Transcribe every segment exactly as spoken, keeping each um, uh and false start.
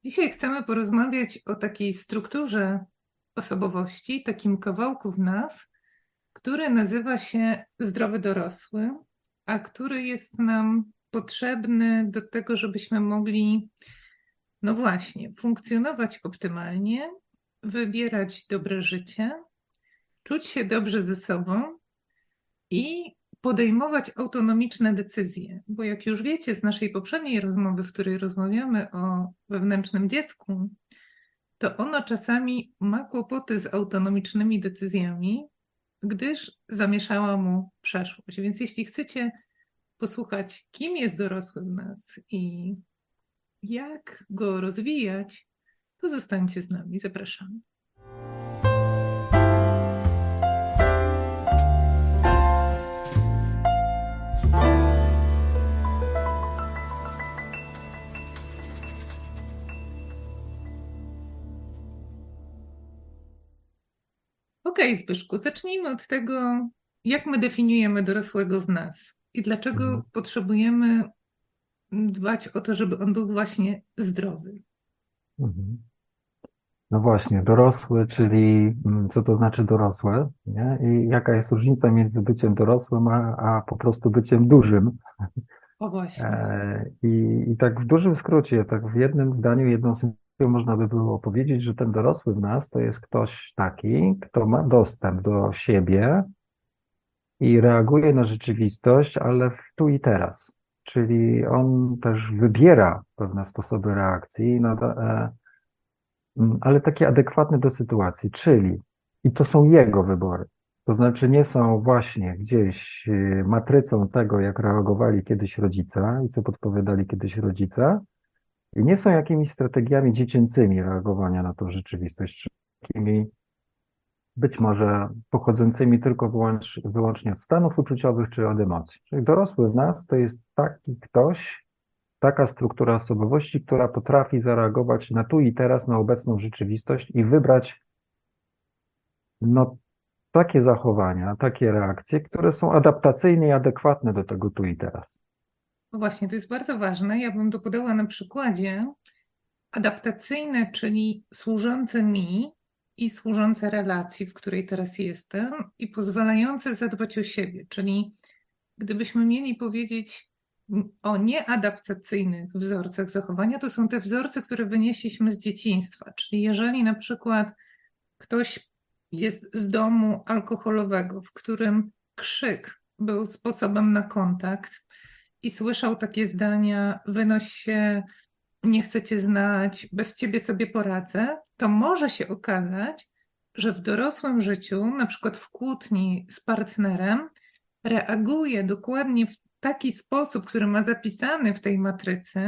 Dzisiaj chcemy porozmawiać o takiej strukturze osobowości, takim kawałku w nas, który nazywa się zdrowy dorosły, a który jest nam potrzebny do tego, żebyśmy mogli, no właśnie, funkcjonować optymalnie, wybierać dobre życie, czuć się dobrze ze sobą i podejmować autonomiczne decyzje. Bo jak już wiecie z naszej poprzedniej rozmowy, w której rozmawiamy o wewnętrznym dziecku, to ono czasami ma kłopoty z autonomicznymi decyzjami, gdyż zamieszała mu przeszłość. Więc jeśli chcecie posłuchać, kim jest dorosły w nas i jak go rozwijać, to zostańcie z nami. Zapraszamy. Okej, Zbyszku, zacznijmy od tego, jak my definiujemy dorosłego w nas i dlaczego Mhm. potrzebujemy dbać o to, żeby on był właśnie zdrowy. Mhm. No właśnie, dorosły, czyli mm, co to znaczy dorosłe, nie? I jaka jest różnica między byciem dorosłym, a, a po prostu byciem dużym. O właśnie. E, i, I tak w dużym skrócie, tak w jednym zdaniu, jedną sentencją można by było powiedzieć, że ten dorosły w nas to jest ktoś taki, kto ma dostęp do siebie i reaguje na rzeczywistość, ale w tu i teraz. Czyli on też wybiera pewne sposoby reakcji, no, e, Mm, ale takie adekwatne do sytuacji, czyli i to są jego wybory. To znaczy nie są właśnie gdzieś y, matrycą tego, jak reagowali kiedyś rodzice i co podpowiadali kiedyś rodzice, i nie są jakimiś strategiami dziecięcymi reagowania na tą rzeczywistość, czy takimi być może pochodzącymi tylko wyłącz, wyłącznie od stanów uczuciowych czy od emocji. Czyli dorosły w nas to jest taki ktoś, taka struktura osobowości, która potrafi zareagować na tu i teraz, na obecną rzeczywistość i wybrać no, takie zachowania, takie reakcje, które są adaptacyjne i adekwatne do tego tu i teraz. No właśnie, to jest bardzo ważne. Ja bym to podała na przykładzie adaptacyjne, czyli służące mi i służące relacji, w której teraz jestem i pozwalające zadbać o siebie. Czyli gdybyśmy mieli powiedzieć o nieadaptacyjnych wzorcach zachowania, to są te wzorce, które wynieśliśmy z dzieciństwa. Czyli jeżeli na przykład ktoś jest z domu alkoholowego, w którym krzyk był sposobem na kontakt i słyszał takie zdania: wynoś się, nie chcę cię znać, bez ciebie sobie poradzę, to może się okazać, że w dorosłym życiu, na przykład w kłótni z partnerem, reaguje dokładnie w taki sposób, który ma zapisany w tej matrycy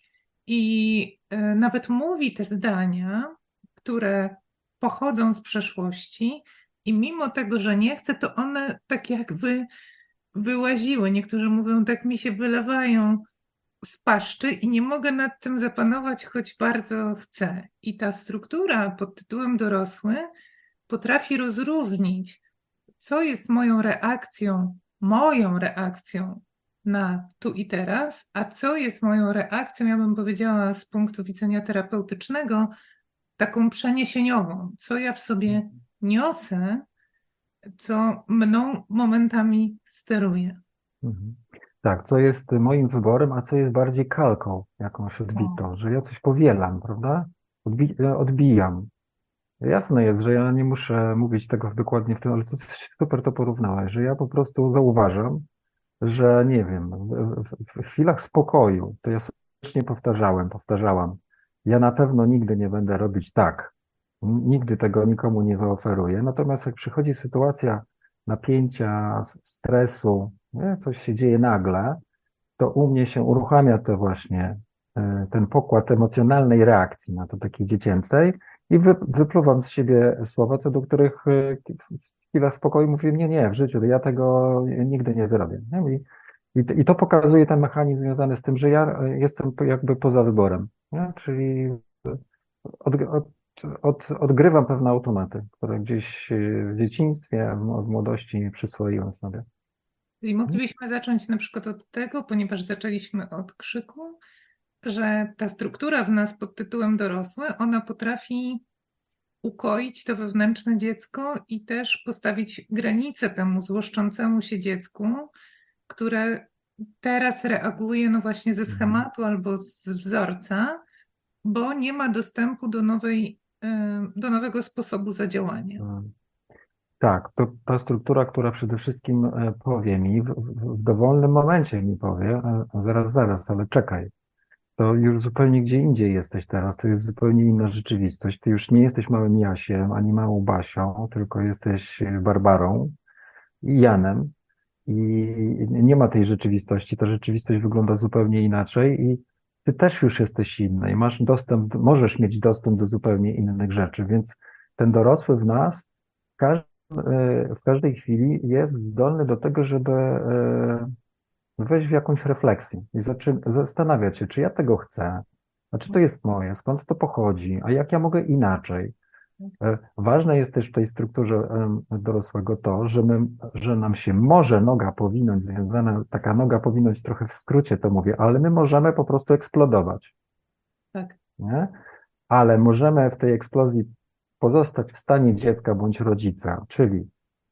i e, nawet mówi te zdania, które pochodzą z przeszłości, i mimo tego, że nie chce, to one tak jakby wyłaziły. Niektórzy mówią, tak mi się wylewają z paszczy i nie mogę nad tym zapanować, choć bardzo chcę. I ta struktura pod tytułem dorosły potrafi rozróżnić, co jest moją reakcją, moją reakcją na tu i teraz, a co jest moją reakcją, ja bym powiedziała z punktu widzenia terapeutycznego, taką przeniesieniową, co ja w sobie niosę, co mną momentami steruje. Mhm. Tak, co jest moim wyborem, a co jest bardziej kalką jakąś O, odbitą, że ja coś powielam, prawda? Odbi e, odbijam. Jasne jest, że ja nie muszę mówić tego dokładnie w tym, ale to super to porównałeś, że ja po prostu zauważam, że nie wiem, w, w, w chwilach spokoju, to ja sobie powtarzałem, powtarzałam, ja na pewno nigdy nie będę robić tak, N- nigdy tego nikomu nie zaoferuję, natomiast jak przychodzi sytuacja napięcia, s- stresu, nie, coś się dzieje nagle, to u mnie się uruchamia to właśnie e, ten pokład emocjonalnej reakcji na to takiej dziecięcej i wy, wypluwam z siebie słowa, co do których e, w chwilach spokoju mówię, nie, nie, w życiu ja tego nigdy nie zrobię. Nie? I, i, to- I to pokazuje ten mechanizm związany z tym, że ja e, jestem po- jakby poza wyborem, nie? Czyli od, od, od, odgrywam pewne automaty, które gdzieś e, w dzieciństwie, w w młodości przyswoiłem sobie. czyli moglibyśmy zacząć na przykład od tego, ponieważ zaczęliśmy od krzyku, że ta struktura w nas pod tytułem dorosły, ona potrafi ukoić to wewnętrzne dziecko i też postawić granicę temu złoszczącemu się dziecku, które teraz reaguje no właśnie ze Mhm. schematu albo z wzorca, bo nie ma dostępu do nowej, y, do nowego sposobu zadziałania. Mm. Tak, to ta struktura, która przede wszystkim e, powie mi, w, w w dowolnym momencie mi powie, e, zaraz, zaraz, ale czekaj, to już zupełnie gdzie indziej jesteś teraz, to jest zupełnie inna rzeczywistość. Ty już nie jesteś małym Jasiem, ani małą Basią, tylko jesteś Barbarą i Janem i nie ma tej rzeczywistości, ta rzeczywistość wygląda zupełnie inaczej i ty też już jesteś inny i masz dostęp, możesz mieć dostęp do zupełnie innych rzeczy, więc ten dorosły w nas każ- e, w każdej chwili jest zdolny do tego, żeby e, wejść w jakąś refleksję i zaczy- zastanawiać się, czy ja tego chcę, a czy to jest moje, skąd to pochodzi, a jak ja mogę inaczej. E, Ważne jest też w tej strukturze em, dorosłego to, że, my, że nam się może noga powinąć związana, taka noga powinąć trochę w skrócie to mówię, ale my możemy po prostu eksplodować, Tak. nie? Ale możemy w tej eksplozji pozostać w stanie dziecka bądź rodzica, czyli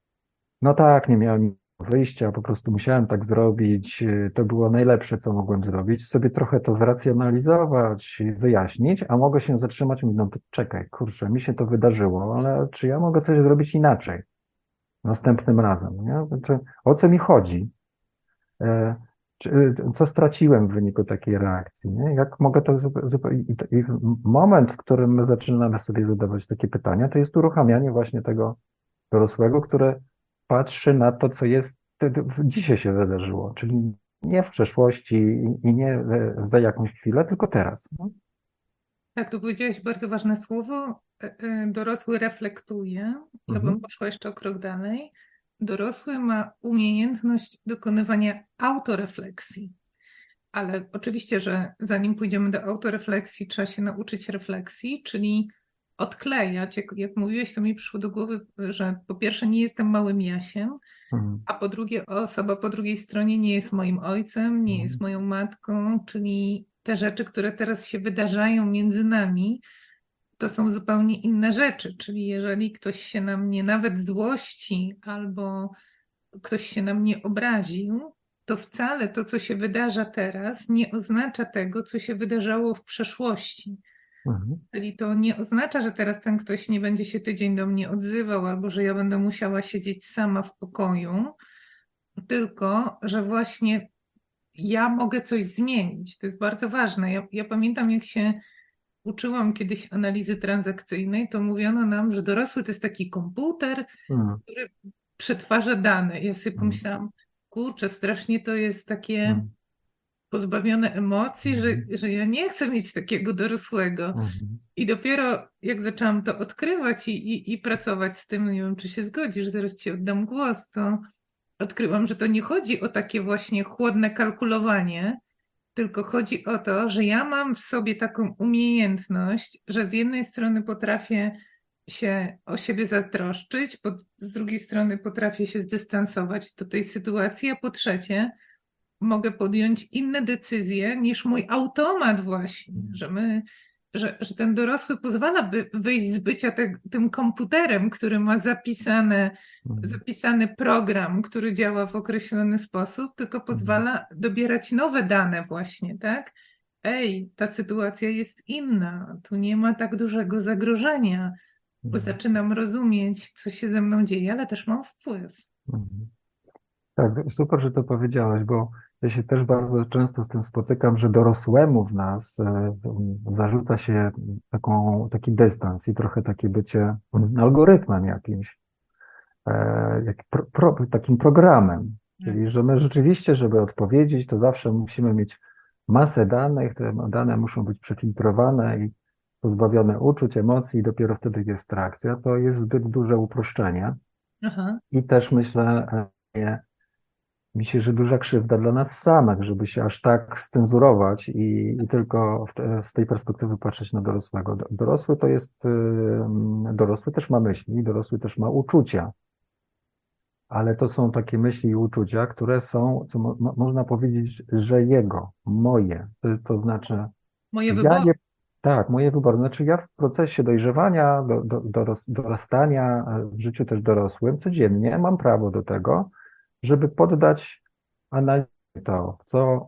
no tak, nie miałem wyjścia, po prostu musiałem tak zrobić, y, to było najlepsze, co mogłem zrobić, sobie trochę to zracjonalizować, wyjaśnić, a mogę się zatrzymać i mówić, no to czekaj, kurczę, mi się to wydarzyło, ale czy ja mogę coś zrobić inaczej następnym razem, nie? Czy, o co mi chodzi? E, czy, y, co straciłem w wyniku takiej reakcji, nie? Jak mogę to zupełnie... I, to- i moment, w którym my zaczynamy sobie zadawać takie pytania, to jest uruchamianie właśnie tego dorosłego, który patrzy na to, co jest, t- t- w- dzisiaj się wydarzyło, czyli nie w przeszłości i i nie e, za jakąś chwilę, tylko teraz. No. Tak, tu powiedziałeś bardzo ważne słowo. e, e, Dorosły reflektuje. Ja bym Mhm. poszła jeszcze o krok dalej. Dorosły ma umiejętność dokonywania autorefleksji. Ale oczywiście, że zanim pójdziemy do autorefleksji, trzeba się nauczyć refleksji, czyli odklejać. Jak, jak mówiłeś, to mi przyszło do głowy, że po pierwsze nie jestem małym Jasiem, Mhm. a po drugie osoba po drugiej stronie nie jest moim ojcem, nie jest Mhm. moją matką, czyli te rzeczy, które teraz się wydarzają między nami, to są zupełnie inne rzeczy. Czyli jeżeli ktoś się na mnie nawet złości albo ktoś się na mnie obraził, to wcale to, co się wydarza teraz, nie oznacza tego, co się wydarzało w przeszłości. Mhm. Czyli to nie oznacza, że teraz ten ktoś nie będzie się tydzień do mnie odzywał, albo że ja będę musiała siedzieć sama w pokoju, tylko że właśnie ja mogę coś zmienić. To jest bardzo ważne. Ja, ja pamiętam, jak się uczyłam kiedyś analizy transakcyjnej, to mówiono nam, że dorosły to jest taki komputer, Mhm. który przetwarza dane. Ja sobie Mhm. pomyślałam, kurczę, strasznie to jest takie Mhm. pozbawione emocji, że, Mhm. że ja nie chcę mieć takiego dorosłego. Mhm. I dopiero jak zaczęłam to odkrywać i, i, i pracować z tym, nie wiem, czy się zgodzisz, zaraz ci oddam głos, to odkryłam, że to nie chodzi o takie właśnie chłodne kalkulowanie, tylko chodzi o to, że ja mam w sobie taką umiejętność, że z jednej strony potrafię się o siebie zatroszczyć, po, z drugiej strony potrafię się zdystansować do tej sytuacji, a po trzecie mogę podjąć inne decyzje niż mój automat właśnie, że my, że, że ten dorosły pozwala by wyjść z bycia te, tym komputerem, który ma zapisane, Mhm. zapisany program, który działa w określony sposób, tylko Mhm. pozwala dobierać nowe dane właśnie, tak? Ej, ta sytuacja jest inna, tu nie ma tak dużego zagrożenia, bo Mhm. zaczynam rozumieć, co się ze mną dzieje, ale też mam wpływ. Mhm. Tak, super, że to powiedziałeś, bo ja się też bardzo często z tym spotykam, że dorosłemu w nas e, zarzuca się taką, taki dystans i trochę takie bycie algorytmem jakimś, e, jak pro, pro, takim programem. Czyli, że my rzeczywiście, żeby odpowiedzieć, to zawsze musimy mieć masę danych, te dane muszą być przefiltrowane i pozbawione uczuć, emocji, i dopiero wtedy jest reakcja. To jest zbyt duże uproszczenie. Aha. I I też myślę, e, mi się, że duża krzywda dla nas samych, żeby się aż tak scenzurować i, i tylko w te, z tej perspektywy patrzeć na dorosłego. Do- Dorosły to jest, y, dorosły też ma myśli, dorosły też ma uczucia, ale to są takie myśli i uczucia, które są, co mo, mo- można powiedzieć, że jego, moje. To, to znaczy, Moje Ja wybory. nie, tak, moje wybory. Znaczy ja w procesie dojrzewania, do, do, doros, dorastania e, w życiu też dorosłym, codziennie mam prawo do tego, żeby poddać analizie to, w co,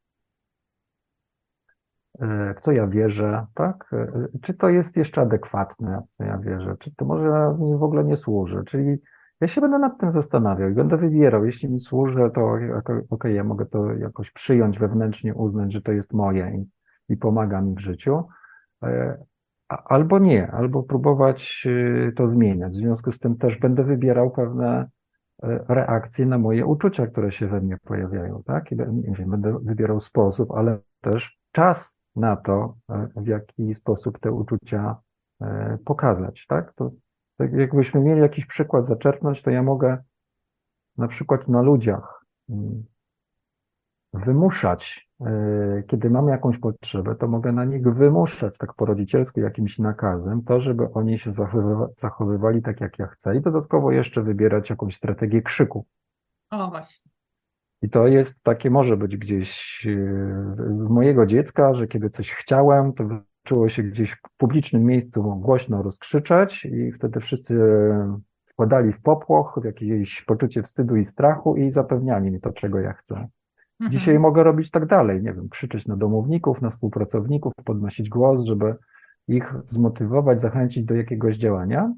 e, w co ja wierzę, tak? E, Czy to jest jeszcze adekwatne, w co ja wierzę, czy to może mi w ogóle nie służy, czyli ja się będę nad tym zastanawiał i będę wybierał, jeśli mi służy, to okej, okay, ja mogę to jakoś przyjąć wewnętrznie, uznać, że to jest moje i, i pomaga mi w życiu. E, a- Albo nie, albo próbować y, to zmieniać. W związku z tym też będę wybierał pewne e, reakcje na moje uczucia, które się we mnie pojawiają, tak? I be- nie wiem, będę wybierał sposób, ale też czas na to, e, w jaki sposób te uczucia e, pokazać, tak? To, tak jakbyśmy mieli jakiś przykład zaczerpnąć, to ja mogę na przykład na ludziach mm, wymuszać, e, kiedy mam jakąś potrzebę, to mogę na nich wymuszać tak po rodzicielsku jakimś nakazem, to, żeby oni się zachowywa zachowywali tak, jak ja chcę i dodatkowo jeszcze wybierać jakąś strategię krzyku. O, właśnie. I to jest takie, może być gdzieś e, z z mojego dziecka, że kiedy coś chciałem, to czuło się gdzieś w publicznym miejscu głośno rozkrzyczeć i wtedy wszyscy wpadali w popłoch, w jakieś poczucie wstydu i strachu i zapewniali mi to, czego ja chcę. Dzisiaj Mhm. mogę robić tak dalej, nie wiem, krzyczeć na domowników, na współpracowników, podnosić głos, żeby ich zmotywować, zachęcić do jakiegoś działania.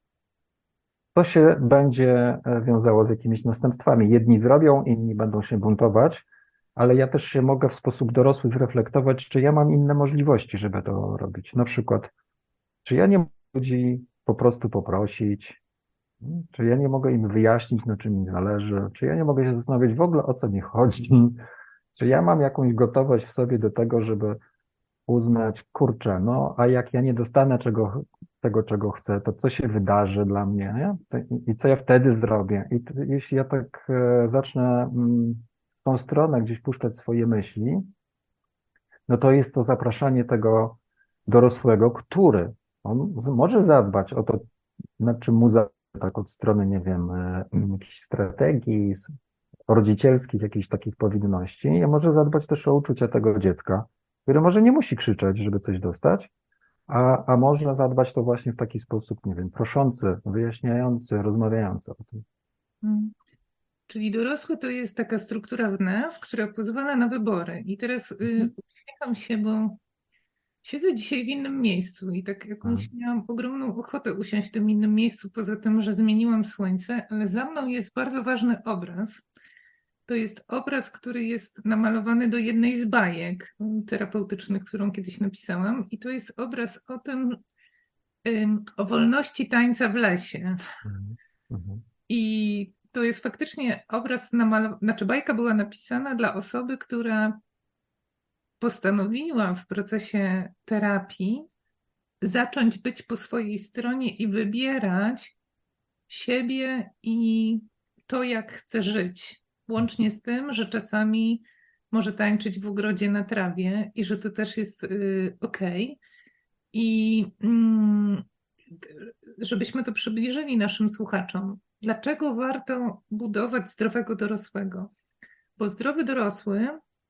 To się będzie e, wiązało z jakimiś następstwami. Jedni zrobią, inni będą się buntować, ale ja też się mogę w sposób dorosły zreflektować, czy ja mam inne możliwości, żeby to robić. Na przykład, czy ja nie mogę ludzi po prostu poprosić, czy ja nie mogę im wyjaśnić, na czym mi zależy, czy ja nie mogę się zastanowić w ogóle, o co mi chodzi. Czy ja mam jakąś gotowość w sobie do tego, żeby uznać, kurczę, no a jak ja nie dostanę czego, tego, czego chcę, to co się wydarzy dla mnie, nie? Co- I co ja wtedy zrobię? I t- jeśli ja tak e, zacznę mm, w tą stronę gdzieś puszczać swoje myśli, no to jest to zapraszanie tego dorosłego, który on z- może zadbać o to, nad czym mu zależy, tak od strony, nie wiem, e, jakichś strategii, s- rodzicielskich, jakichś takich powinności, a może zadbać też o uczucia tego dziecka, które może nie musi krzyczeć, żeby coś dostać, a, a można zadbać to właśnie w taki sposób, nie wiem, proszący, wyjaśniający, rozmawiający o tym. Mm. Czyli dorosły to jest taka struktura w nas, która pozwala na wybory. I teraz Mhm. y, uśmiecham się, bo siedzę dzisiaj w innym miejscu i tak A, jakąś miałam ogromną ochotę usiąść w tym innym miejscu, poza tym, że zmieniłam słońce, ale za mną jest bardzo ważny obraz. To jest obraz, który jest namalowany do jednej z bajek mm, terapeutycznych, którą kiedyś napisałam. I to jest obraz o tym, ym, o wolności tańca w lesie. mhm, mhm, I to jest faktycznie obraz namalowany, znaczy bajka była napisana dla osoby, która postanowiła w procesie terapii zacząć być po swojej stronie i wybierać siebie i to, jak chce żyć. Łącznie z tym, że czasami może tańczyć w ogrodzie na trawie i że to też jest y, okej. I mm, żebyśmy to przybliżyli naszym słuchaczom, dlaczego warto budować zdrowego dorosłego? Bo zdrowy dorosły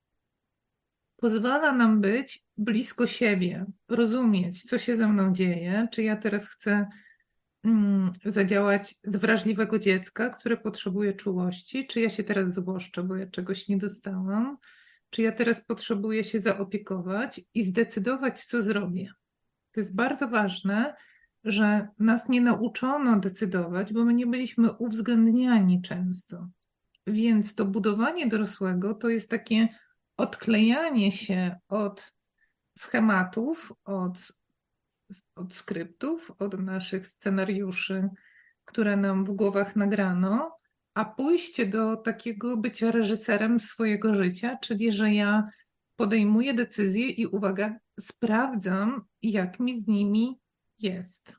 pozwala nam być blisko siebie, rozumieć, co się ze mną dzieje, czy ja teraz chcę mm, zadziałać z wrażliwego dziecka, które potrzebuje czułości, czy ja się teraz złoszczę, bo ja czegoś nie dostałam, czy ja teraz potrzebuję się zaopiekować i zdecydować, co zrobię. To jest bardzo ważne, że nas nie nauczono decydować, bo my nie byliśmy uwzględniani często. Więc to budowanie dorosłego to jest takie odklejanie się od schematów, od, od skryptów, od naszych scenariuszy, które nam w głowach nagrano, a pójście do takiego bycia reżyserem swojego życia, czyli że ja podejmuję decyzje i uwaga, sprawdzam, jak mi z nimi jest.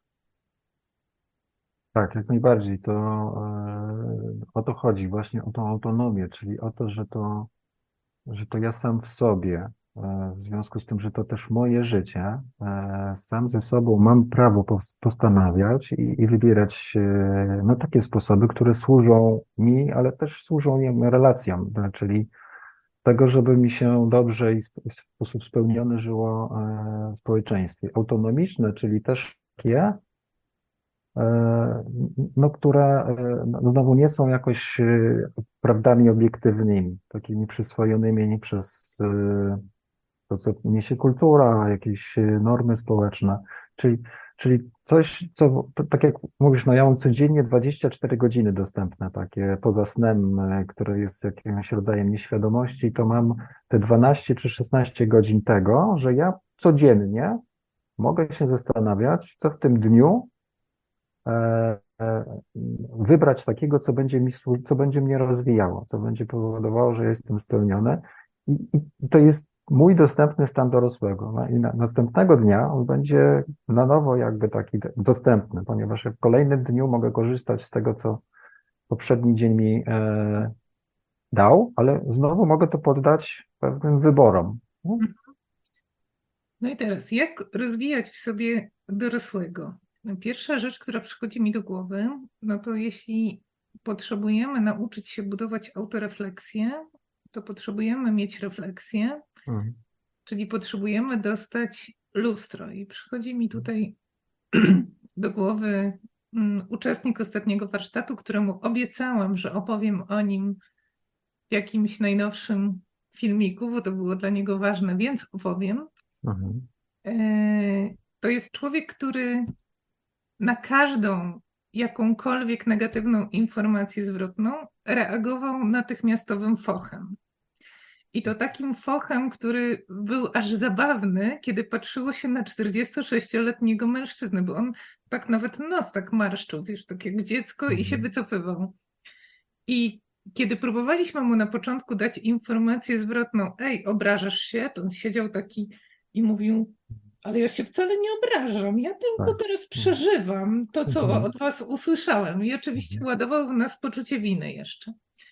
tak, jak najbardziej. To e, o to chodzi, właśnie o tą autonomię, czyli o to, że to, że to ja sam w sobie, e, w związku z tym, że to też moje życie, e, sam ze sobą mam prawo pos- postanawiać i, i wybierać e, no, takie sposoby, które służą mi, ale też służą nie wiem, relacjom, e, czyli tego, żeby mi się dobrze i sp- w sposób spełniony żyło e, w społeczeństwie. Autonomiczne, czyli też takie, e, no, które e, no, znowu nie są jakoś e, prawdami obiektywnymi, takimi przyswojonymi przez e, to, co niesie kultura, jakieś e, normy społeczne, czyli, czyli coś, co, to, tak jak mówisz, no ja mam codziennie dwadzieścia cztery godziny dostępne, takie poza snem, e, które jest jakimś rodzajem nieświadomości, to mam te dwanaście czy szesnaście godzin tego, że ja codziennie mogę się zastanawiać, co w tym dniu e, e, wybrać takiego, co będzie mi, słu- co będzie mnie rozwijało, co będzie powodowało, że ja jestem spełniony. I, i to jest mój dostępny stan dorosłego. No i na, następnego dnia on będzie na nowo jakby taki d- dostępny, ponieważ ja w kolejnym dniu mogę korzystać z tego, co poprzedni dzień mi e, dał, ale znowu mogę to poddać pewnym wyborom. No, No i teraz, jak rozwijać w sobie dorosłego? Pierwsza rzecz, która przychodzi mi do głowy, no to jeśli potrzebujemy nauczyć się budować autorefleksję, to potrzebujemy mieć refleksję, mhm, czyli potrzebujemy dostać lustro. I przychodzi mi tutaj do głowy mm, uczestnik ostatniego warsztatu, któremu obiecałam, że opowiem o nim w jakimś najnowszym filmiku, bo to było dla niego ważne, więc opowiem. mhm, E, To jest człowiek, który na każdą jakąkolwiek negatywną informację zwrotną reagował natychmiastowym fochem. I to takim fochem, który był aż zabawny, kiedy patrzyło się na czterdziestosześcioletniego mężczyznę, bo on tak nawet nos tak marszczył, wiesz, tak jak dziecko i się mhm, wycofywał. I kiedy próbowaliśmy mu na początku dać informację zwrotną, ej, obrażasz się, to on siedział taki i mówił, ale ja się wcale nie obrażam, ja tylko tak. teraz Mhm, przeżywam to, co mhm, od was usłyszałem. I oczywiście mhm, ładował w nas poczucie winy jeszcze.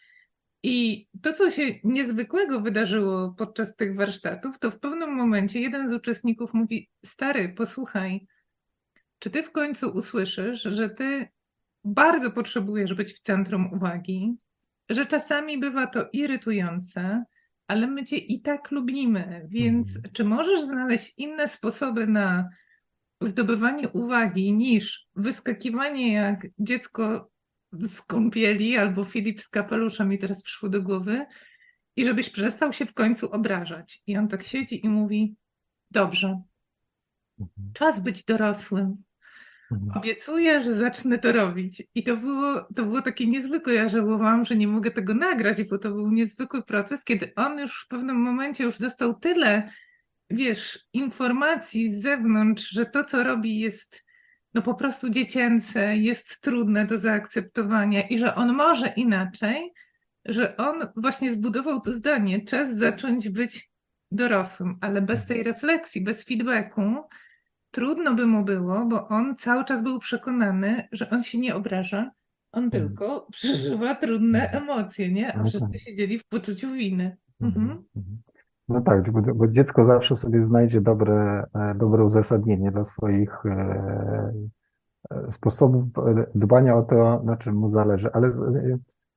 I to, co się niezwykłego wydarzyło podczas tych warsztatów, to w pewnym momencie jeden z uczestników mówi: Stary, posłuchaj, czy ty w końcu usłyszysz, że ty bardzo potrzebujesz być w centrum uwagi, że czasami bywa to irytujące, ale my cię i tak lubimy, więc mhm. czy możesz znaleźć inne sposoby na zdobywanie uwagi niż wyskakiwanie jak dziecko z kąpieli albo Filip z kapelusza mi teraz przyszło do głowy i żebyś przestał się w końcu obrażać. I on tak siedzi i mówi: Dobrze, Mhm. czas być dorosłym. Mhm. Obiecuję, że zacznę to robić. I to było, to było takie niezwykłe. Ja żałowałam, że nie mogę tego nagrać, bo to był niezwykły proces, kiedy on już w pewnym momencie już dostał tyle, wiesz, informacji z zewnątrz, że to, co robi, jest no po prostu dziecięce, jest trudne do zaakceptowania i że on może inaczej, że on właśnie zbudował to zdanie: czas zacząć być dorosłym, ale bez tej refleksji, bez feedbacku trudno by mu było, bo on cały czas był przekonany, że on się nie obraża, on Mhm. tylko przeżywa trudne Mhm. emocje, nie? A No tak. wszyscy siedzieli w poczuciu winy. Mhm. Mhm. Mhm. No tak, bo, bo dziecko zawsze sobie znajdzie dobre, e, dobre uzasadnienie dla swoich e, e, sposobów e, dbania o to, na czym mu zależy. Ale e,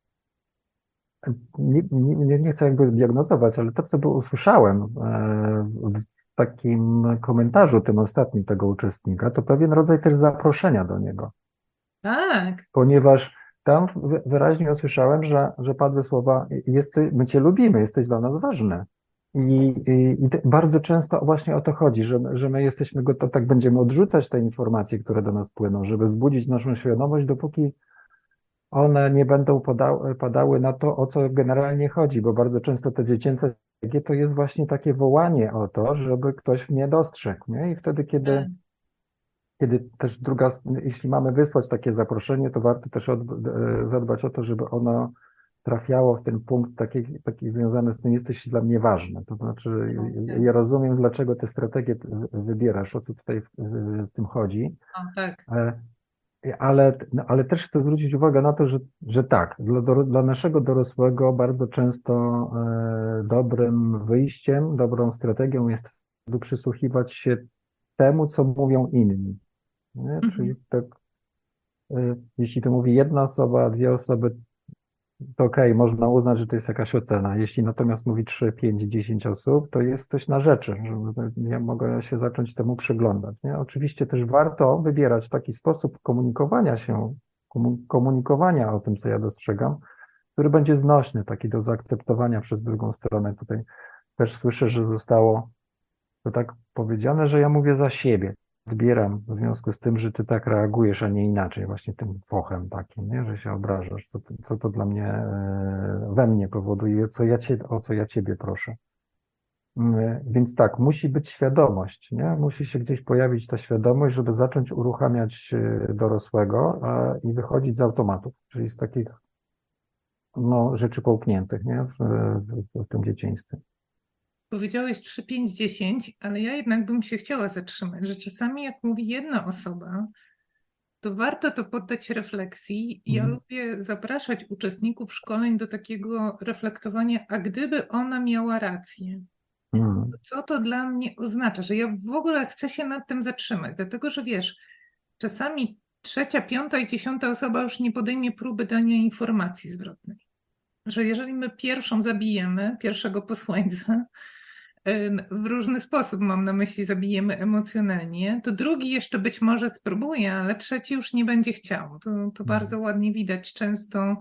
nie, nie, nie nie chcę jakby diagnozować, ale to, co by usłyszałem e, w takim komentarzu, tym ostatnim tego uczestnika, to pewien rodzaj też zaproszenia do niego. Tak. Ponieważ tam wy- wyraźnie usłyszałem, że, że padły słowa: Jesteś, my Cię lubimy, jesteś dla nas ważny. I, i, i te, bardzo często właśnie o to chodzi, że, że my jesteśmy gotowi, tak będziemy odrzucać te informacje, które do nas płyną, żeby wzbudzić naszą świadomość, dopóki one nie będą podały, padały na to, o co generalnie chodzi, bo bardzo często te dziecięce strategie to jest właśnie takie wołanie o to, żeby ktoś mnie dostrzegł, nie? I wtedy, kiedy Tak. kiedy też druga, jeśli mamy wysłać takie zaproszenie, to warto też od, e, zadbać o to, żeby ono trafiało w ten punkt taki, taki związany z tym: jesteś dla mnie ważny. To znaczy, Tak. ja rozumiem, dlaczego te strategie wybierasz, o co tutaj w, w tym chodzi, O, tak. e, ale, no, ale też chcę zwrócić uwagę na to, że, że tak, dla, dor- dla naszego dorosłego bardzo często e, dobrym wyjściem, dobrą strategią jest, by przysłuchiwać się temu, co mówią inni. Nie? Czyli Mhm. tak, y, jeśli to mówi jedna osoba, dwie osoby, to okej, można uznać, że to jest jakaś ocena. Jeśli natomiast mówi trzy, pięć, dziesięć osób, to jest coś na rzeczy, że ja mogę się zacząć temu przyglądać, nie? Oczywiście też warto wybierać taki sposób komunikowania się, komu- komunikowania o tym, co ja dostrzegam, który będzie znośny, taki do zaakceptowania przez drugą stronę. Tutaj też słyszę, że zostało to tak powiedziane, że ja mówię za siebie. Odbieram w związku z tym, że ty tak reagujesz, a nie inaczej, właśnie tym fochem takim, nie? Że się obrażasz, co, to- co to dla mnie, e, we mnie powoduje, co ja cię, o co ja ciebie proszę. Mm, Więc tak, musi być świadomość, nie? Musi się gdzieś pojawić ta świadomość, żeby zacząć uruchamiać e, dorosłego a, i wychodzić z automatów, czyli z takich no, rzeczy połkniętych, nie? W, w, w tym dzieciństwie. Powiedziałeś trzy, pięć, dziesięć, ale ja jednak bym się chciała zatrzymać, że czasami jak mówi jedna osoba, to warto to poddać refleksji. Ja Mhm. lubię zapraszać uczestników szkoleń do takiego reflektowania, a gdyby ona miała rację, Mhm. co to dla mnie oznacza, że ja w ogóle chcę się nad tym zatrzymać, dlatego że wiesz, czasami trzecia, piąta i dziesiąta osoba już nie podejmie próby dania informacji zwrotnej. Że jeżeli my pierwszą zabijemy, pierwszego posłańca, w różny sposób, mam na myśli, zabijemy emocjonalnie, to drugi jeszcze być może spróbuje, ale trzeci już nie będzie chciał. To, to bardzo ładnie widać często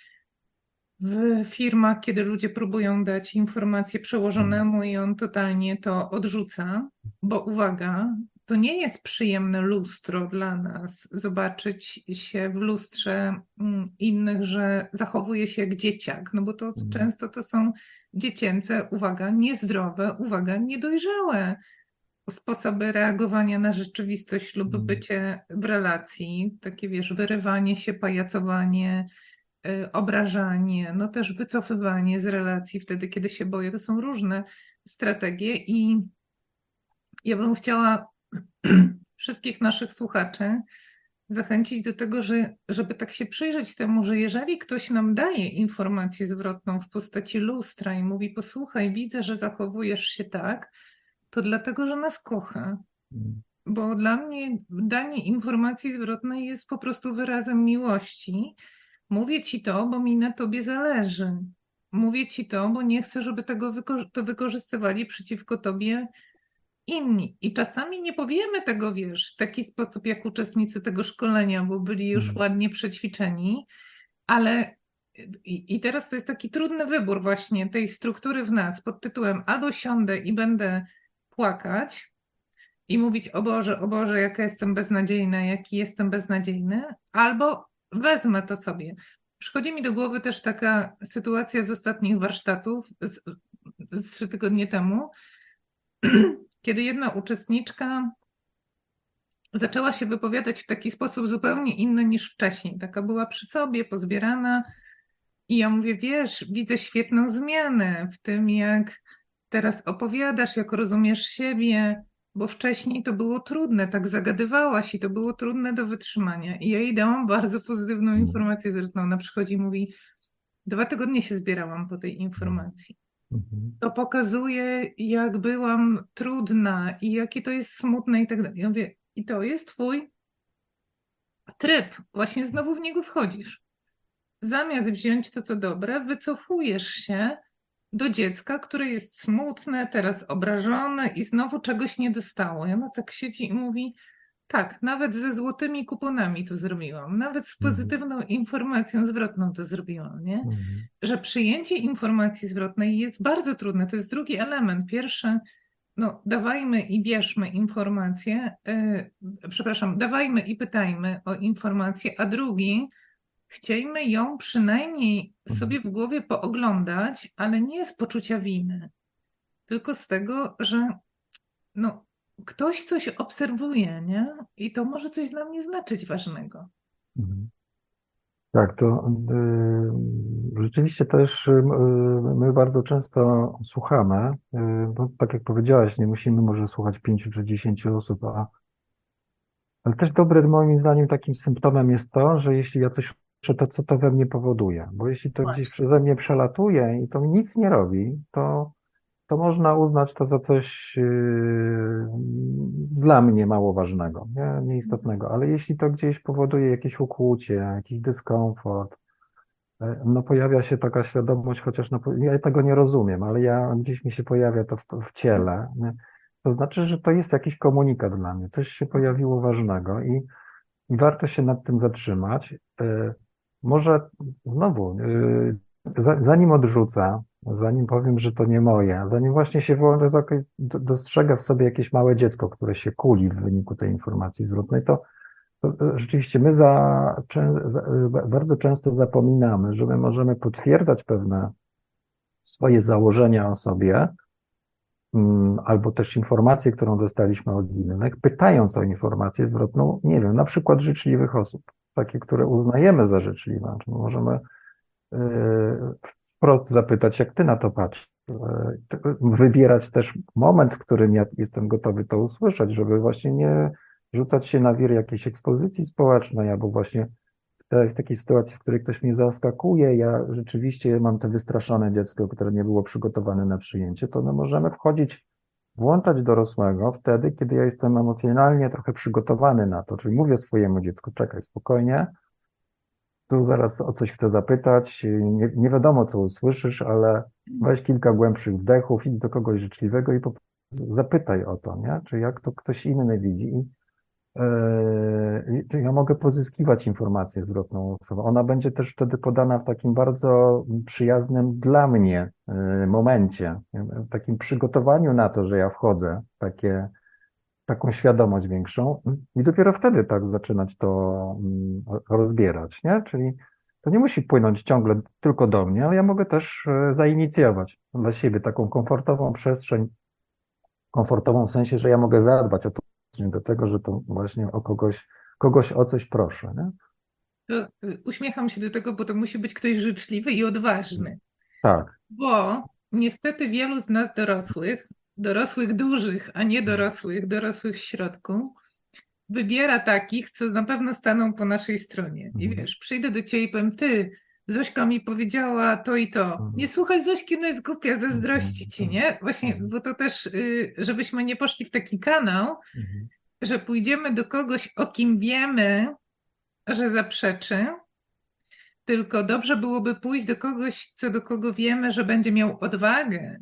w firmach, kiedy ludzie próbują dać informację Mhm. przełożonemu i on totalnie to odrzuca, bo uwaga, to nie jest przyjemne lustro dla nas, zobaczyć się w lustrze mm, innych, że zachowuje się jak dzieciak, no bo to Mhm. często to są dziecięce, uwaga, niezdrowe, uwaga, niedojrzałe sposoby reagowania na rzeczywistość lub Mhm. bycie w relacji, takie wiesz, wyrywanie się, pajacowanie, y, obrażanie, no też wycofywanie z relacji wtedy, kiedy się boję. To są różne strategie i ja bym chciała wszystkich naszych słuchaczy zachęcić do tego, że, żeby tak się przyjrzeć temu, że jeżeli ktoś nam daje informację zwrotną w postaci lustra i mówi: posłuchaj, widzę, że zachowujesz się tak, to dlatego, że nas kocha. Mhm. Bo dla mnie danie informacji zwrotnej jest po prostu wyrazem miłości. Mówię ci to, bo mi na tobie zależy. Mówię ci to, bo nie chcę, żeby tego wyko- to wykorzystywali przeciwko tobie inni. I czasami nie powiemy tego, wiesz, w taki sposób jak uczestnicy tego szkolenia, bo byli już Mhm. ładnie przećwiczeni, ale i, i teraz to jest taki trudny wybór właśnie tej struktury w nas pod tytułem: albo siądę i będę płakać i mówić: o Boże, o Boże, jaka jestem beznadziejna, jaki jestem beznadziejny, albo wezmę to sobie. Przychodzi mi do głowy też taka sytuacja z ostatnich warsztatów z, z trzy tygodnie temu, kiedy jedna uczestniczka zaczęła się wypowiadać w taki sposób zupełnie inny niż wcześniej. Taka była przy sobie, pozbierana. I ja mówię: wiesz, widzę świetną zmianę w tym, jak teraz opowiadasz, jak rozumiesz siebie, bo wcześniej to było trudne, tak zagadywałaś i to było trudne do wytrzymania. I ja jej dałam bardzo pozytywną Mhm. informację zwrotną. Ona przychodzi i mówi: dwa tygodnie się zbierałam po tej Mhm. informacji. Mhm. To pokazuje, jak byłam trudna i jakie to jest smutne i tak dalej. Ja mówię: i to jest twój tryb, właśnie znowu w niego wchodzisz. Zamiast wziąć to, co dobre, wycofujesz się do dziecka, które jest smutne, teraz obrażone i znowu czegoś nie dostało. I ona tak siedzi i mówi: tak, nawet ze złotymi kuponami to zrobiłam, nawet z Mhm. pozytywną informacją zwrotną to zrobiłam, nie? Mhm. Że przyjęcie informacji zwrotnej jest bardzo trudne. To jest drugi element. Pierwszy, no dawajmy i bierzmy informacje, yy, przepraszam, dawajmy i pytajmy o informacje, a drugi, chciejmy ją przynajmniej Mhm. sobie w głowie pooglądać, ale nie z poczucia winy, tylko z tego, że no, ktoś coś obserwuje, nie? I to może coś dla mnie znaczyć ważnego. Mhm. Tak, to y, rzeczywiście też y, my bardzo często słuchamy, y, bo tak jak powiedziałaś, nie musimy może słuchać pięciu czy dziesięciu osób, a, ale też dobrym moim zdaniem takim symptomem jest to, że jeśli ja coś słyszę, to co to we mnie powoduje, bo jeśli to gdzieś Właśnie. przeze mnie przelatuje i to mi nic nie robi, to to można uznać to za coś yy, dla mnie mało ważnego, nie, nieistotnego. Ale jeśli to gdzieś powoduje jakieś ukłucie, jakiś dyskomfort, no pojawia się taka świadomość, chociaż no, ja tego nie rozumiem, ale ja gdzieś mi się pojawia to w, w ciele. Nie? To znaczy, że to jest jakiś komunikat dla mnie, coś się pojawiło ważnego i, i warto się nad tym zatrzymać. Y, Może znowu, y, za- zanim odrzucę, zanim powiem, że to nie moje, zanim właśnie się włączę, z okej- do- dostrzegę w sobie jakieś małe dziecko, które się kuli w wyniku tej informacji zwrotnej, to to, e, rzeczywiście my za, czę- za, e, ba- bardzo często zapominamy, że my możemy potwierdzać pewne swoje założenia o sobie, mm, albo też informację, którą dostaliśmy od innych, pytając o informację zwrotną, nie wiem, na przykład życzliwych osób, takie, które uznajemy za życzliwe. Czy możemy e, wprost zapytać, jak ty na to patrzysz. E, t- Wybierać też moment, w którym ja jestem gotowy to usłyszeć, żeby właśnie nie rzucać się na wir jakiejś ekspozycji społecznej, albo właśnie w, te, w takiej sytuacji, w której ktoś mnie zaskakuje, ja rzeczywiście mam to wystraszone dziecko, które nie było przygotowane na przyjęcie, to my możemy wchodzić, włączać dorosłego wtedy, kiedy ja jestem emocjonalnie trochę przygotowany na to, czyli mówię swojemu dziecku, czekaj, spokojnie, tu zaraz o coś chcę zapytać, nie, nie wiadomo, co usłyszysz, ale weź kilka głębszych wdechów, idź do kogoś życzliwego i po prostu zapytaj o to, nie? Czy jak to ktoś inny widzi. I, yy, czy ja mogę pozyskiwać informację zwrotną. Ona będzie też wtedy podana w takim bardzo przyjaznym dla mnie yy, momencie, w takim przygotowaniu na to, że ja wchodzę w takie taką świadomość większą i dopiero wtedy tak zaczynać to mm, rozbierać, nie? Czyli to nie musi płynąć ciągle tylko do mnie, ale ja mogę też e, zainicjować dla siebie taką komfortową przestrzeń, komfortową w sensie, że ja mogę zadbać o to, do tego, że to właśnie o kogoś, kogoś o coś proszę, nie? To y, uśmiecham się do tego, bo to musi być ktoś życzliwy i odważny. Tak. Bo niestety wielu z nas dorosłych, dorosłych dużych, a nie dorosłych, dorosłych w środku, wybiera takich, co na pewno staną po naszej stronie. I Mhm. wiesz, przyjdę do ciebie i powiem, ty, Zośka mi powiedziała to i to. Nie Mhm. słuchaj Zośki, ona jest głupia, zazdrości ci, Mhm. nie? Właśnie, Mhm. bo to też, y, żebyśmy nie poszli w taki kanał, Mhm. że pójdziemy do kogoś, o kim wiemy, że zaprzeczy, tylko dobrze byłoby pójść do kogoś, co do kogo wiemy, że będzie miał odwagę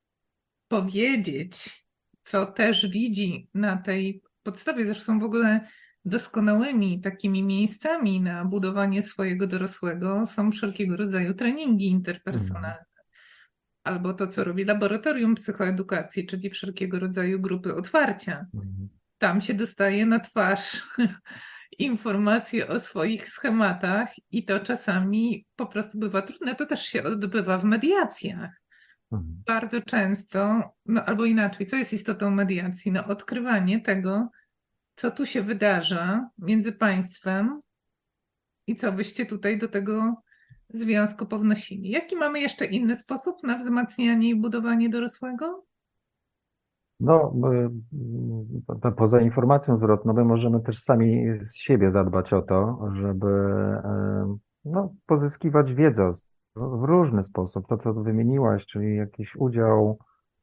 powiedzieć, co też widzi na tej podstawie. Zresztą w ogóle doskonałymi takimi miejscami na budowanie swojego dorosłego są wszelkiego rodzaju treningi Mhm. interpersonalne. Albo to, co robi laboratorium psychoedukacji, czyli wszelkiego rodzaju grupy otwarcia. Mhm. Tam się dostaje na twarz informacje o swoich schematach i to czasami po prostu bywa trudne. To też się odbywa w mediacjach. Mhm. Bardzo często, no albo inaczej, co jest istotą mediacji? No odkrywanie tego, co tu się wydarza między państwem i co byście tutaj do tego związku pownosili. Jaki mamy jeszcze inny sposób na wzmacnianie i budowanie dorosłego? No, my, po- poza informacją zwrotną, my możemy też sami z siebie zadbać o to, żeby e, no, pozyskiwać wiedzę z- w różny sposób. To, co wymieniłaś, czyli jakiś udział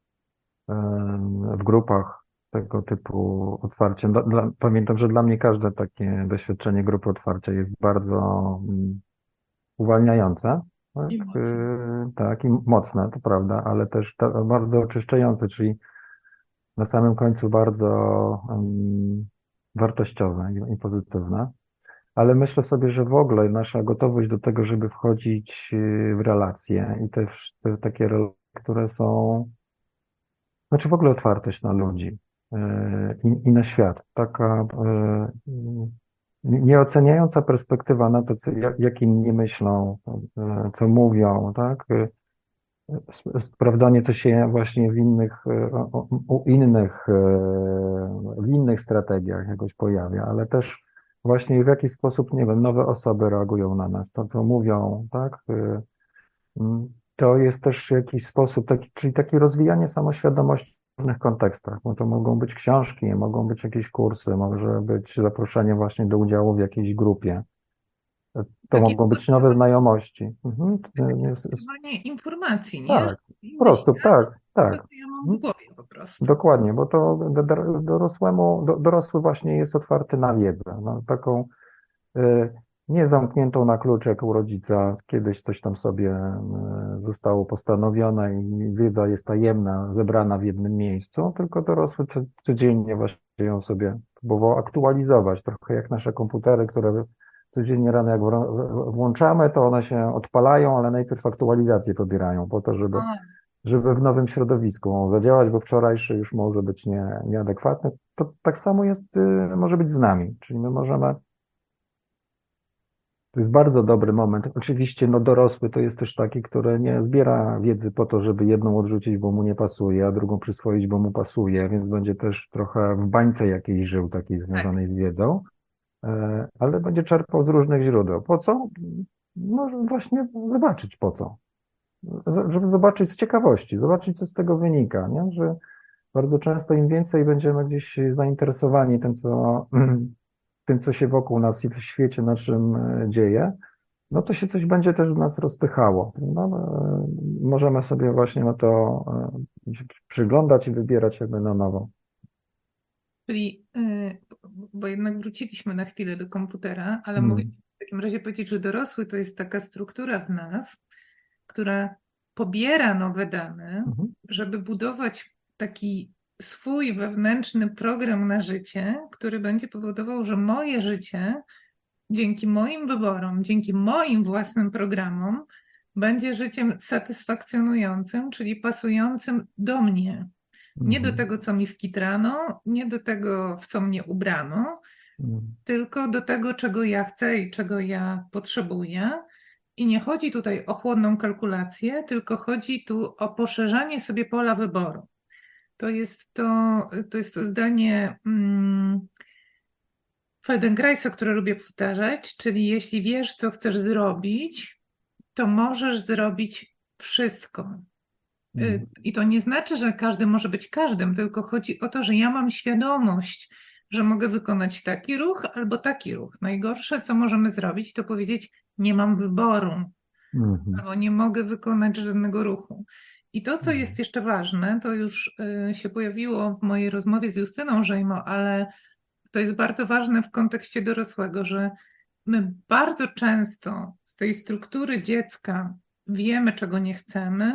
e, w grupach tego typu otwarcia. Dla, dla, pamiętam, że dla mnie każde takie doświadczenie grupy otwarcia jest bardzo mm, uwalniające. Tak, I mocno. E, tak, i mocne, to prawda, ale też ta, bardzo oczyszczające, czyli na samym końcu bardzo um, wartościowe i, i pozytywne. Ale myślę sobie, że w ogóle nasza gotowość do tego, żeby wchodzić y, w relacje i też te takie relacje, które są, znaczy w ogóle otwartość na ludzi y, i, i na świat. Taka y, y, nieoceniająca perspektywa na to, co, jak, jak inni myślą, y, co mówią, tak? Y, sp- sprawdzanie, co się właśnie w innych, e, o- u innych, e, w innych strategiach jakoś pojawia, ale też właśnie w jaki sposób, nie wiem, nowe osoby reagują na nas, to co mówią, tak? E, mm, To jest też jakiś sposób, taki, czyli takie rozwijanie samoświadomości w różnych kontekstach, bo to mogą być książki, mogą być jakieś kursy, może być zaproszenie właśnie do udziału w jakiejś grupie. To Takie mogą być nowe znajomości. Mhm. To jest- jest- poszukiwanie informacji, nie? Tak, po Inny prostu, świat, tak, to tak. co ja mam w Mhm. głowie po prostu. Dokładnie, bo to do- do- dorosłemu, do- dorosły właśnie jest otwarty na wiedzę, na taką, y, nie zamkniętą na klucz jak u rodzica, kiedyś coś tam sobie e, zostało postanowione i wiedza jest tajemna, zebrana w jednym miejscu, tylko dorosły co- codziennie właśnie ją sobie próbował aktualizować, trochę jak nasze komputery, które codziennie rano jak wro- włączamy, to one się odpalają, ale najpierw aktualizacje pobierają po to, żeby, O, żeby w nowym środowisku zadziałać, bo wczorajszy już może być nie, nieadekwatny. To tak samo jest, y, może być z nami, czyli my możemy. To jest bardzo dobry moment. Oczywiście, no dorosły to jest też taki, który nie zbiera wiedzy po to, żeby jedną odrzucić, bo mu nie pasuje, a drugą przyswoić, bo mu pasuje, więc będzie też trochę w bańce jakiejś żył, takiej tak. związanej z wiedzą, e, ale będzie czerpał z różnych źródeł. Po co? No właśnie zobaczyć po co. Z- Żeby zobaczyć z ciekawości, zobaczyć, co z tego wynika, nie? Że bardzo często im więcej będziemy gdzieś zainteresowani tym, co, tym, co się wokół nas i w świecie naszym e, dzieje, no to się coś będzie też w nas rozpychało. No, e, możemy sobie właśnie na to e, się przyglądać i wybierać jakby na nowo. Czyli, y, bo jednak wróciliśmy na chwilę do komputera, ale mogę Mm. w takim razie powiedzieć, że dorosły to jest taka struktura w nas, która pobiera nowe dane, Mhm. żeby budować taki swój wewnętrzny program na życie, który będzie powodował, że moje życie dzięki moim wyborom, dzięki moim własnym programom będzie życiem satysfakcjonującym, czyli pasującym do mnie. Nie do Mhm. tego, co mi wkitrano, nie do tego, w co mnie ubrano, Mhm. tylko do tego, czego ja chcę i czego ja potrzebuję. I nie chodzi tutaj o chłodną kalkulację, tylko chodzi tu o poszerzanie sobie pola wyboru. To jest to, to jest to zdanie mm, Feldenkraisa, które lubię powtarzać, czyli jeśli wiesz, co chcesz zrobić, to możesz zrobić wszystko. Mhm. Y, I to nie znaczy, że każdy może być każdym, tylko chodzi o to, że ja mam świadomość, że mogę wykonać taki ruch albo taki ruch. Najgorsze, co możemy zrobić, to powiedzieć: nie mam wyboru, Mhm. albo nie mogę wykonać żadnego ruchu. I to, co Mhm. jest jeszcze ważne, to już y, się pojawiło w mojej rozmowie z Justyną Żejmo, ale to jest bardzo ważne w kontekście dorosłego, że my bardzo często z tej struktury dziecka wiemy, czego nie chcemy,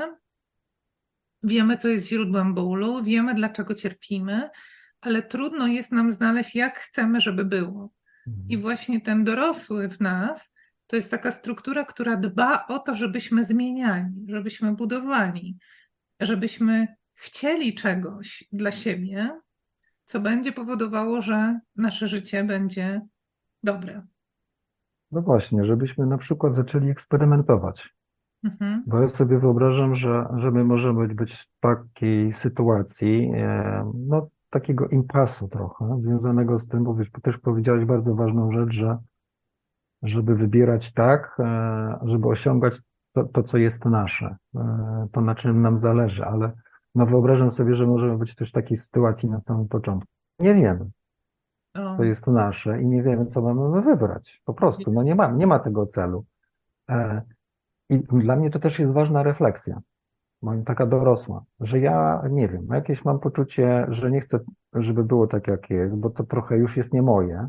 wiemy, co jest źródłem bólu, wiemy, dlaczego cierpimy, ale trudno jest nam znaleźć, jak chcemy, żeby było. I Mhm. właśnie ten dorosły w nas to jest taka struktura, która dba o to, żebyśmy zmieniali, żebyśmy budowali, żebyśmy chcieli czegoś dla siebie, co będzie powodowało, że nasze życie będzie dobre. No właśnie, żebyśmy na przykład zaczęli eksperymentować. Mhm. Bo ja sobie wyobrażam, że, że my możemy być w takiej sytuacji, e, no takiego impasu trochę, związanego z tym, bo wiesz, też powiedziałeś bardzo ważną rzecz, że żeby wybierać tak, e, żeby osiągać to, to, co jest nasze, e, to, na czym nam zależy, ale no wyobrażam sobie, że możemy być też w takiej sytuacji na samym początku. Nie wiemy, co O, jest nasze i nie wiemy, co mamy wybrać. Po prostu, no nie ma, nie ma tego celu. E, I dla mnie to też jest ważna refleksja, moja taka dorosła, że ja nie wiem, jakieś mam poczucie, że nie chcę, żeby było tak, jak jest, bo to trochę już jest nie moje,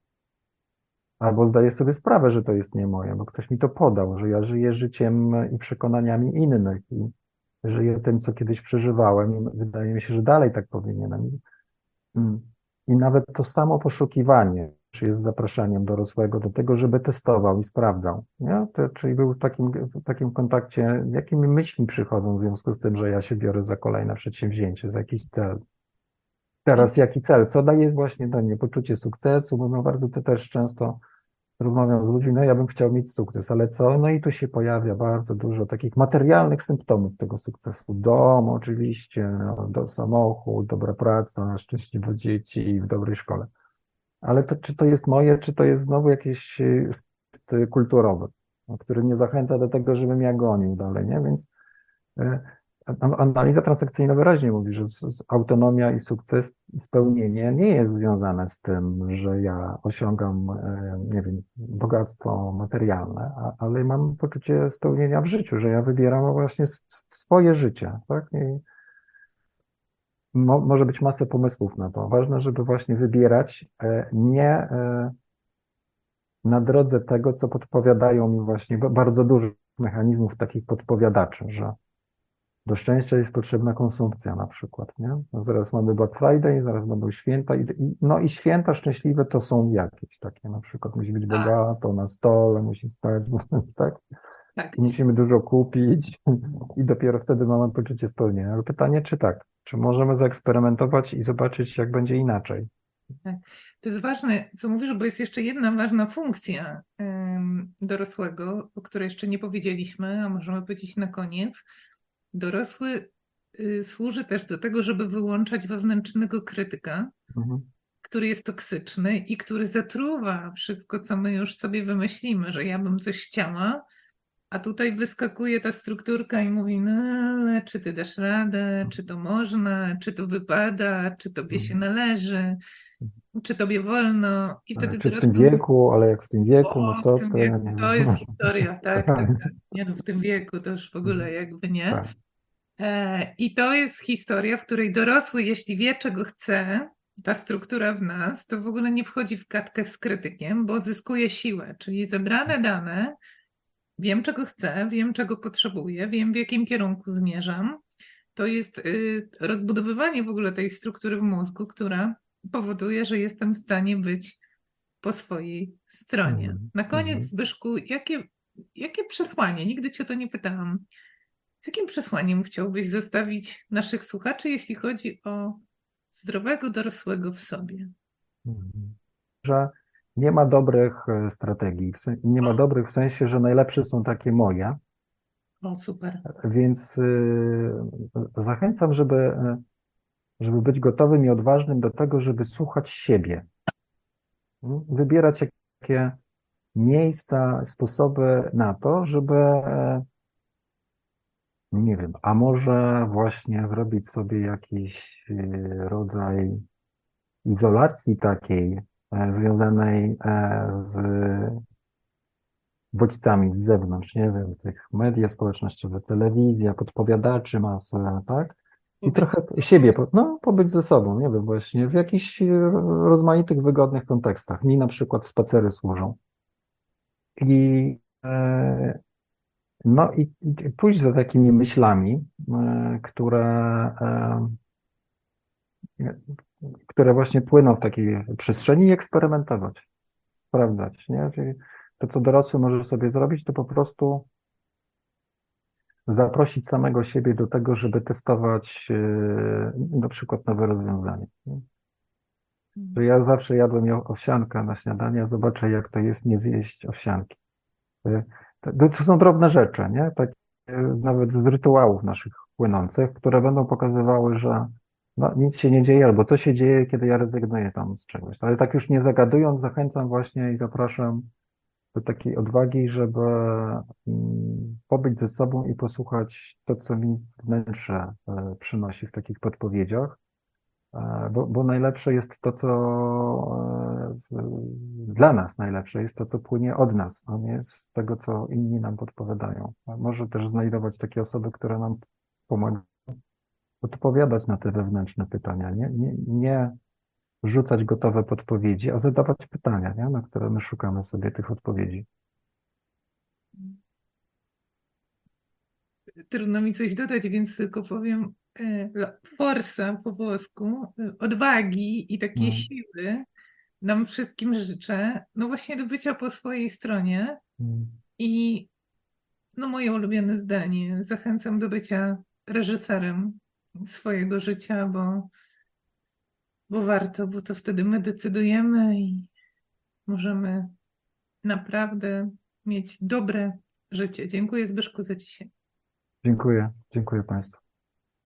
albo zdaję sobie sprawę, że to jest nie moje, bo ktoś mi to podał, że ja żyję życiem i przekonaniami innych i żyję tym, co kiedyś przeżywałem i wydaje mi się, że dalej tak powinienem. Mm. I nawet to samo poszukiwanie, czy jest zapraszaniem dorosłego do tego, żeby testował i sprawdzał, nie? To, czyli był w takim, w takim kontakcie, jakie mi myśli przychodzą w związku z tym, że ja się biorę za kolejne przedsięwzięcie, za jakiś cel. o, Teraz jaki cel? Co daje właśnie dla mnie poczucie sukcesu? Bo no bardzo to też często rozmawiam z ludźmi, no ja bym chciał mieć sukces, ale co? No i tu się pojawia bardzo dużo takich materialnych symptomów tego sukcesu. Dom oczywiście, no, do samochód, dobra praca, szczęśliwe dzieci w dobrej szkole. Ale to, czy to jest moje, czy to jest znowu jakiś y, skrypt kulturowy, no, który mnie zachęca do tego, żebym ja gonił dalej, nie? Więc y, a- analiza transakcyjna wyraźnie mówi, że s- s- autonomia i sukces i spełnienie nie jest związane z tym, że ja osiągam, e, nie wiem, bogactwo materialne, a, ale mam poczucie spełnienia w życiu, że ja wybieram właśnie s- s- swoje życie, tak? I mo, może być masę pomysłów na to. Ważne, żeby właśnie wybierać, e, nie, e, na drodze tego, co podpowiadają mi właśnie ba- bardzo dużo mechanizmów takich podpowiadaczy, że do szczęścia jest potrzebna konsumpcja na przykład, nie? No zaraz mamy Black Friday, zaraz będą święta i, i, no i święta szczęśliwe to są jakieś takie, na przykład musi być Tak, bogato, na stole, musi stać, tak? tak. I musimy dużo kupić i dopiero wtedy mamy poczucie spełnienia. Ale pytanie, czy tak? Czy możemy zaeksperymentować i zobaczyć, jak będzie inaczej? Tak. To jest ważne, co mówisz, bo jest jeszcze jedna ważna funkcja em, dorosłego, o której jeszcze nie powiedzieliśmy, a możemy powiedzieć na koniec. Dorosły y, służy też do tego, żeby wyłączać wewnętrznego krytyka, Mhm. który jest toksyczny i który zatruwa wszystko, co my już sobie wymyślimy, że ja bym coś chciała, a tutaj wyskakuje ta strukturka i mówi, no ale czy ty dasz radę, czy to można, czy to wypada, czy tobie się Mhm. należy, czy tobie wolno. I E, wtedy Czy w tym dorosły mówi, wieku, ale jak w tym wieku, no o, w co tym ty, ja wieku nie to wiem. jest historia, tak, tak, tak. Nie, no, w tym wieku to już w ogóle jakby nie. Tak. E, I to jest historia, w której dorosły, jeśli wie, czego chce, ta struktura w nas, to w ogóle nie wchodzi w gadkę z krytykiem, bo odzyskuje siłę, czyli zebrane dane, wiem, czego chcę, wiem, czego potrzebuję, wiem, w jakim kierunku zmierzam. To jest y, rozbudowywanie w ogóle tej struktury w mózgu, która powoduje, że jestem w stanie być po swojej stronie. Mhm. Na koniec, Mhm. Zbyszku, jakie, jakie przesłanie, nigdy cię o to nie pytałam, z jakim przesłaniem chciałbyś zostawić naszych słuchaczy, jeśli chodzi o zdrowego dorosłego w sobie? Mhm. Że nie ma dobrych e, strategii, w sen- nie ma dobrych w sensie, że najlepsze są takie moje, O, super. więc y, zachęcam, żeby, e, żeby być gotowym i odważnym do tego, żeby słuchać siebie. Mm, wybierać jakie miejsca, sposoby na to, żeby, e, nie wiem, a może właśnie zrobić sobie jakiś e, rodzaj izolacji takiej e, związanej e, z bodźcami z zewnątrz, nie wiem, tych media społecznościowe, telewizja, podpowiadaczy masa, tak? I Wobec trochę siebie, po- no, pobyć ze sobą, nie wiem, właśnie w jakichś e, rozmaitych, wygodnych kontekstach. Mi na przykład spacery służą. I e, no i i pójść za takimi myślami, e, które, e, które właśnie płyną w takiej przestrzeni i eksperymentować, sprawdzać, nie? Czyli to, co dorosły może sobie zrobić, to po prostu zaprosić samego siebie do tego, żeby testować e, na przykład nowe rozwiązanie. Nie? Że ja zawsze jadłem ją- owsiankę na śniadanie, zobaczę, jak to jest nie zjeść owsianki. E, To, to są drobne rzeczy, nie? Tak, e, nawet z rytuałów naszych płynących, które będą pokazywały, że no, nic się nie dzieje, albo co się dzieje, kiedy ja rezygnuję tam z czegoś. Ale tak już nie zagadując, zachęcam właśnie i zapraszam do takiej odwagi, żeby mm, pobyć ze sobą i posłuchać to, co mi wnętrze e, przynosi w takich podpowiedziach, e, bo, bo najlepsze jest to, co e, w- dla nas najlepsze jest to, co płynie od nas, a nie z tego, co inni nam podpowiadają. A może też znajdować takie osoby, które nam pomagają odpowiadać na te wewnętrzne pytania, nie, nie, nie rzucać gotowe podpowiedzi, a zadawać pytania, nie? Na które my szukamy sobie tych odpowiedzi. Trudno mi coś dodać, więc tylko powiem e, la- forsa po włosku, e, odwagi i takiej No. siły nam wszystkim życzę, no właśnie do bycia po swojej stronie Mm. i no moje ulubione zdanie, zachęcam do bycia reżyserem swojego życia, bo, bo warto, bo to wtedy my decydujemy i możemy naprawdę mieć dobre życie. Dziękuję Zbyszku za dzisiaj. Dziękuję, dziękuję Państwu.